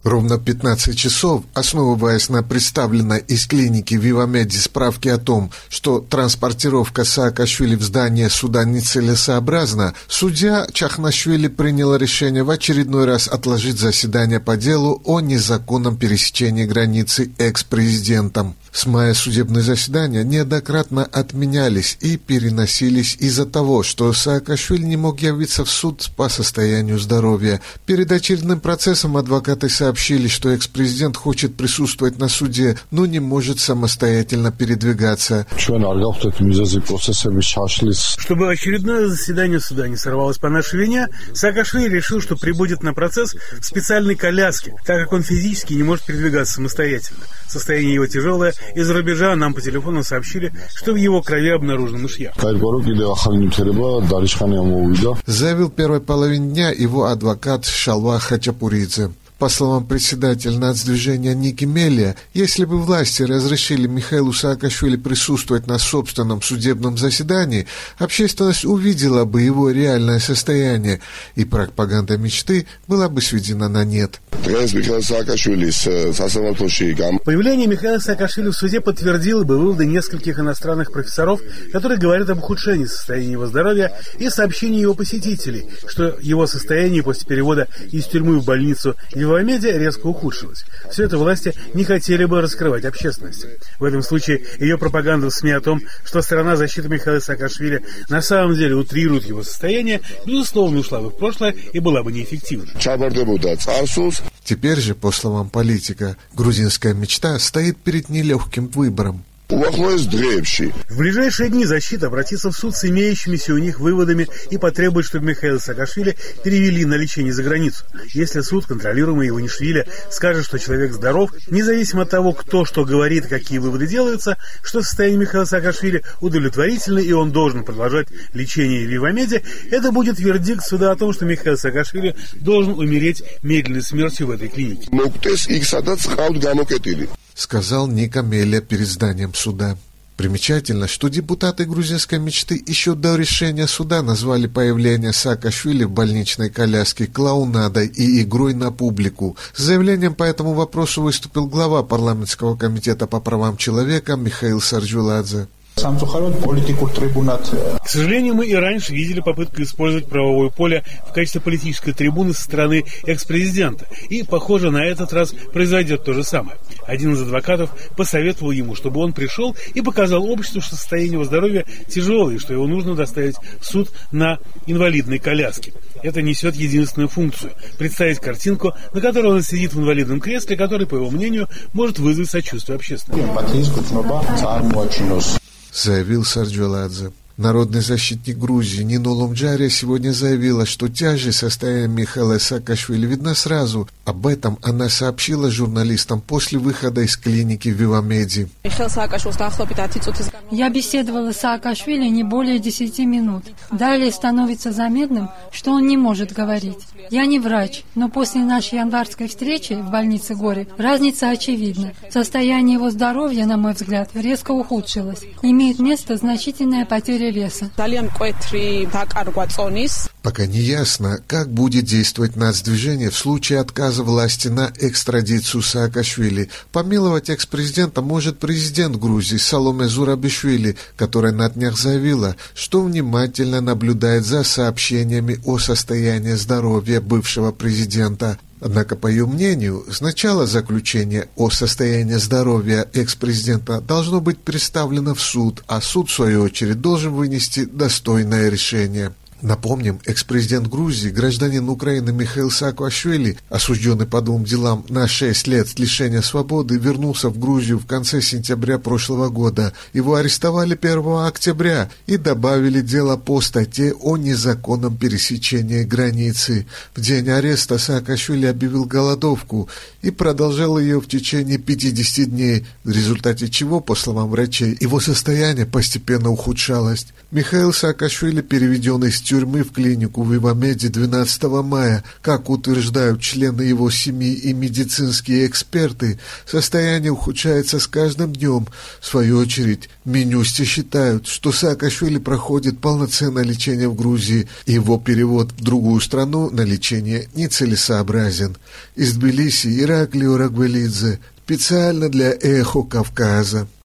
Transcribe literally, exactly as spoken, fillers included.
Ровно в пятнадцать часов, основываясь на представленной из клиники Вивамеди справке о том, что транспортировка Саакашвили в здание суда нецелесообразна, судья Чахнашвили принял решение в очередной раз отложить заседание по делу о незаконном пересечении границы экс-президентом. С мая судебные заседания неоднократно отменялись и переносились из-за того, что Саакашвили не мог явиться в суд по состоянию здоровья. Перед очередным процессом адвокаты сообщили, что экс-президент хочет присутствовать на суде, но не может самостоятельно передвигаться. Чтобы очередное заседание суда не сорвалось по нашей вине, Саакашвили решил, что прибудет на процесс в специальной коляске, так как он физически не может передвигаться самостоятельно. Состояние его тяжелое. Из-за рубежа нам по телефону сообщили, что в его крови обнаружен мышьяк. Заявил в первой половине дня его адвокат Шалва Хачапуридзе. По словам председателя нацдвижения Ники Мелия, если бы власти разрешили Михаилу Саакашвили присутствовать на собственном судебном заседании, общественность увидела бы его реальное состояние, и пропаганда мечты была бы сведена на нет. Появление Михаила Саакашвили в суде подтвердило бы выводы нескольких иностранных профессоров, которые говорят об ухудшении состояния его здоровья и сообщении его посетителей, что его состояние после перевода из тюрьмы в больницу Вивамеди резко ухудшилось. Все это власти не хотели бы раскрывать общественности. В этом случае ее пропаганда в СМИ о том, что сторона защиты Михаила Саакашвили на самом деле утрирует его состояние, безусловно ушла бы в прошлое и была бы неэффективна. Теперь же, по словам политика, грузинская мечта стоит перед нелегким выбором. В ближайшие дни защита обратится в суд с имеющимися у них выводами и потребует, чтобы Михаила Саакашвили перевели на лечение за границу. Если суд, контролируемый Иванишвили, скажет, что человек здоров, независимо от того, кто что говорит, какие выводы делаются, что состояние Михаила Саакашвили удовлетворительно и он должен продолжать лечение в Вивамеди, это будет вердикт суда о том, что Михаил Саакашвили должен умереть медленной смертью в этой клинике. Сказал Ника Мелия перед зданием суда. Примечательно, что депутаты грузинской мечты еще до решения суда назвали появление Саакашвили в больничной коляске клоунадой и игрой на публику. С заявлением по этому вопросу выступил глава парламентского комитета по правам человека Михаил Сарджуладзе. К сожалению, мы и раньше видели попытку использовать правовое поле в качестве политической трибуны со стороны экс-президента. И, похоже, на этот раз произойдет то же самое. Один из адвокатов посоветовал ему, чтобы он пришел и показал обществу, что состояние его здоровья тяжелое, и что его нужно доставить в суд на инвалидной коляске. Это несет единственную функцию – представить картинку, на которой он сидит в инвалидном кресле, который, по его мнению, может вызвать сочувствие общественности. Заявил Сарджуладзе. Народный защитник Грузии Нино Ломджария сегодня заявила, что тяжесть состояния Михаила Саакашвили видна сразу. Об этом она сообщила журналистам после выхода из клиники в Вивамеди. Я беседовала с Саакашвили не более десяти минут. Далее становится заметным, что он не может говорить. Я не врач, но после нашей январской встречи в больнице Гори разница очевидна. Состояние его здоровья, на мой взгляд, резко ухудшилось. Имеет место значительная потеря веса. Пока не ясно, как будет действовать нацдвижение в случае отказа власти на экстрадицию Саакашвили. Помиловать экс-президента может президент Грузии Саломе Зурабишвили, которая на днях заявила, что внимательно наблюдает за сообщениями о состоянии здоровья бывшего президента. Однако, по ее мнению, сначала заключение о состоянии здоровья экс-президента должно быть представлено в суд, а суд, в свою очередь, должен вынести достойное решение. Напомним, экс-президент Грузии, гражданин Украины Михаил Саакашвили, осужденный по двум делам на шесть лет лишения свободы, вернулся в Грузию в конце сентября прошлого года. Его арестовали первого октября и добавили дело по статье о незаконном пересечении границы. В день ареста Саакашвили объявил голодовку и продолжал ее в течение пятидесяти дней, в результате чего, по словам врачей, его состояние постепенно ухудшалось. Михаил Саакашвили переведен из тюрьмы в клинику в Ивамеде двенадцатого мая. Как утверждают члены его семьи и медицинские эксперты, состояние ухудшается с каждым днем. В свою очередь, минюсти считают, что Саакашвили проходит полноценное лечение в Грузии, и его перевод в другую страну на лечение нецелесообразен. Из Тбилиси Ираклий Орагвелидзе, специально для «Эхо Кавказа».